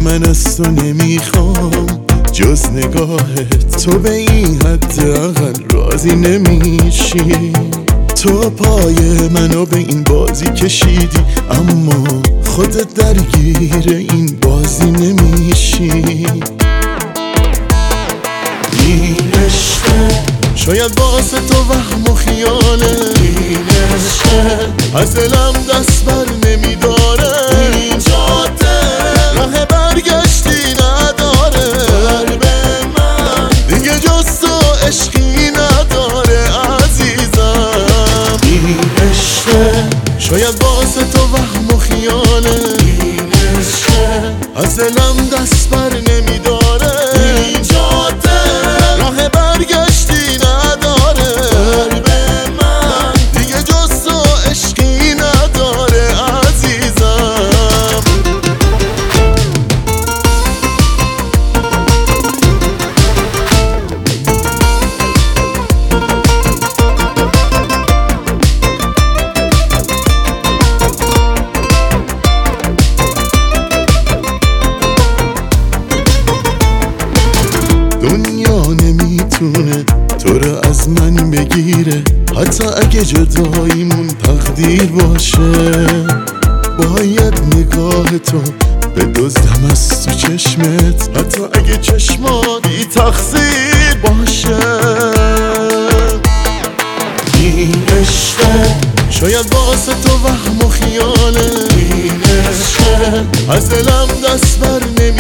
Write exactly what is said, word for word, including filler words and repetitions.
من از تو نمیخوام جز نگاهت، تو به این حد اقل راضی نمیشی. تو پای منو به این بازی کشیدی، اما خودت درگیر این بازی نمیشی. این عشقه شاید باعث تو وهم و خیاله، این عشقه از دلم دست بر نمیداره. این جاده راه برگشتی نداره، قلب من دیگه جز تو عشقی نداره عزیزم. این عشقه شاید باعث تو وهم و خیاله، این عشقه از دلم دست بر نمیداره. این جاده راه برگشتی نداره، قلب من دیگه جز تو عشقی نداره عزیزم. دنیا نمیتونه تو رو از من بگیره، حتی اگه جداییمون تقدیر باشه. باید نگاه تو بدزدم از تو چشمت، حتی اگه چشمات بی تقصیر باشه. این عشقه شاید باعث تو وهم و خیاله، این عشقه از دلم دست بر نمی